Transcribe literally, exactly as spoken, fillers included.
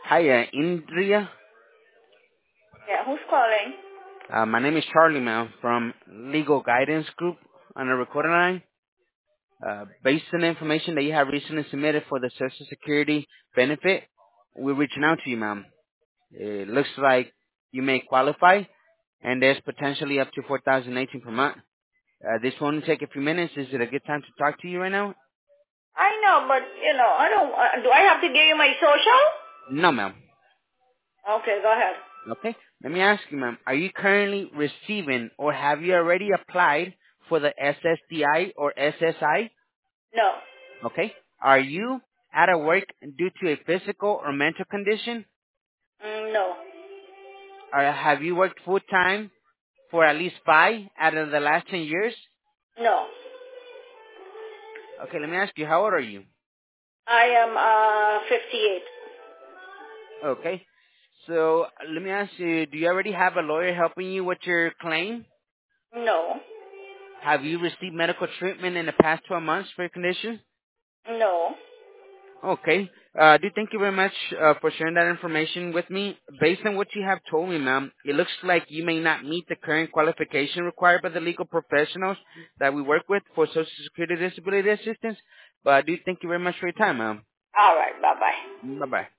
Hi, uh, Indria. Yeah, who's calling? Uh, my name is Charlie, ma'am, from Legal Guidance Group on the recording line. Uh, based on the information that you have recently submitted for the Social Security benefit, we're reaching out to you, ma'am. It looks like you may qualify, and there's potentially up to four thousand eighteen per month. Uh, this will only take a few minutes. Is it a good time to talk to you right now? I know, but you know, I don't. Uh, do I have to give you my social? No, ma'am. Okay, go ahead. Okay. Let me ask you, ma'am. Are you currently receiving, or have you already applied for the S S D I or S S I? No, Okay. Are you out of work due to a physical or mental condition? mm, no, Or have you worked full time for at least five out of the last ten years? no. Okay, let me ask you, how old are you? I am uh fifty-eight. Okay. So let me ask you, do you already have a lawyer helping you with your claim? No, Have you received medical treatment in the past twelve months for your condition? no. Okay. Uh, do thank you very much uh, for sharing that information with me. Based on what you have told me, ma'am, it looks like you may not meet the current qualification required by the legal professionals that we work with for Social Security Disability Assistance. But I do thank you very much for your time, ma'am. All right, bye bye. Bye-bye.